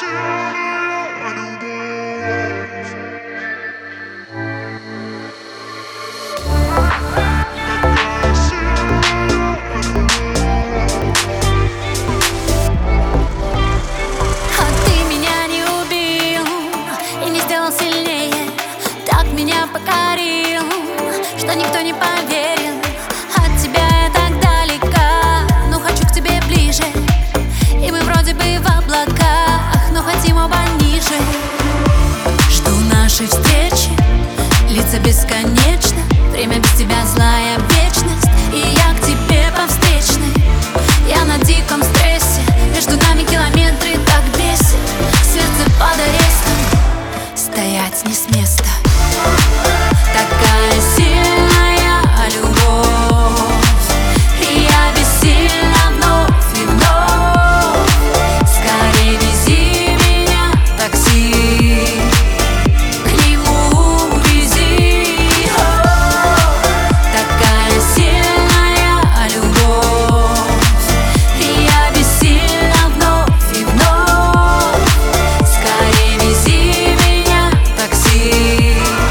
Меня покорил, что никто не поверил. От тебя я так далека, но хочу к тебе ближе. И мы вроде бы в облаках, но хотим оба ниже. Жду нашей встречи, лица бесконечно. Время без тебя злая вечность, и я к тебе по встречной. Я на диком стрессе, между нами километры так бесит. Сердце под арестом, стоять не с места. Такая сильная любовь, и я бессильна вновь и вновь. Скорей вези меня в такси, к нему вези. Такая сильная любовь, и я бессильна вновь и вновь. Скорей вези меня в такси.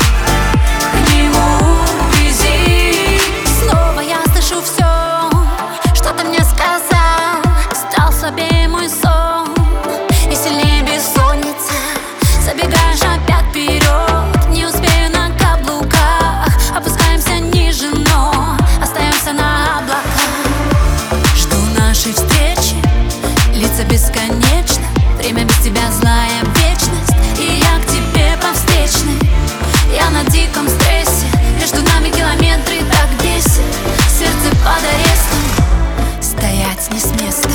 Забегаешь опять вперед, не успею на каблуках. Опускаемся ниже, но остаемся на облаках. Жду нашей встречи, лица бесконечно. Время без тебя злая вечность, и я к тебе по встречной. Я на диком стрессе, между нами километры так бесит. Сердце под арестом, стоять не с места.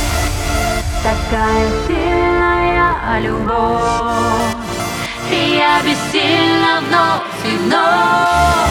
Такая сильная любовь, и я бессильна вновь и вновь.